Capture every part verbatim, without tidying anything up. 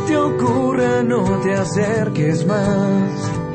te ocurra no te acerques más.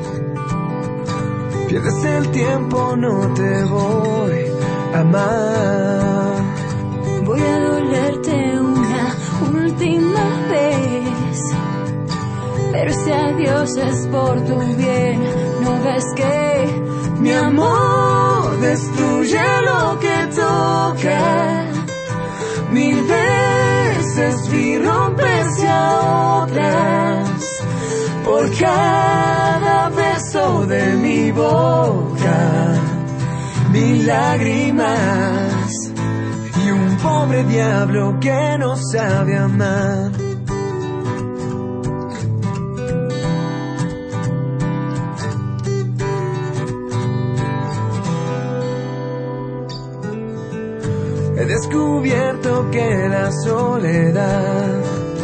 Pierdes el tiempo, no te voy a amar. Voy a dolerte una última vez, pero ese adiós es por tu bien. ¿No ves que mi amor destruye lo que toca? Mil veces vi romperse a otras por cada beso de mi boca. Mil lágrimas y un pobre diablo que no sabe amar. He descubierto que la soledad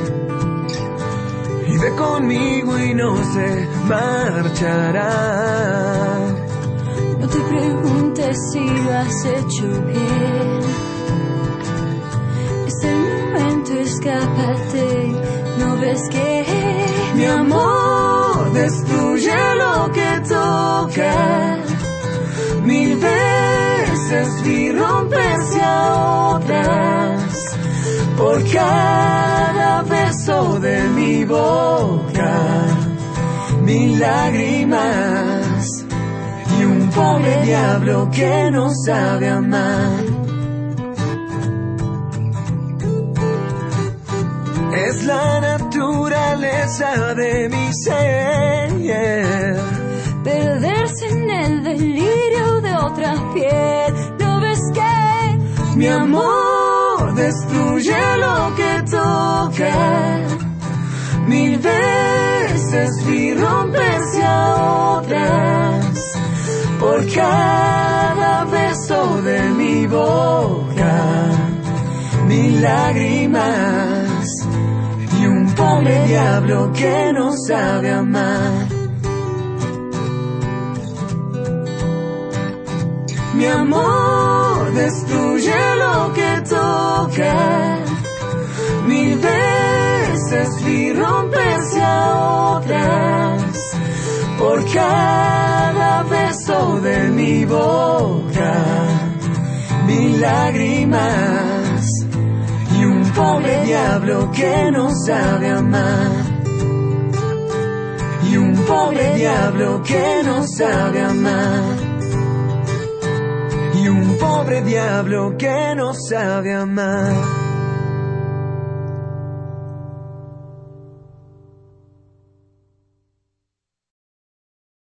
vive conmigo y no se marchará. No te preguntes si lo has hecho bien. Es el momento, escápate. ¿No ves que mi amor destruye lo que toca? Mil veces vi romperse a otras por cada beso de mi boca. Mil lágrimas y un pobre diablo que no sabe amar. Es la naturaleza de mi ser, yeah. Perderse en el delirio de otra piel. ¿No ves que mi amor destruye lo que toca? Mil veces vi romperse a otras por cada beso de mi boca. Mil lágrimas y un pobre diablo que no sabe amar. Mi amor destruye lo que toca. Mil veces vi romperse a otras por cada beso de mi boca. Mil lágrimas y un pobre diablo que no sabe amar. Y un pobre diablo que no sabe amar. Y un pobre diablo que no sabe amar.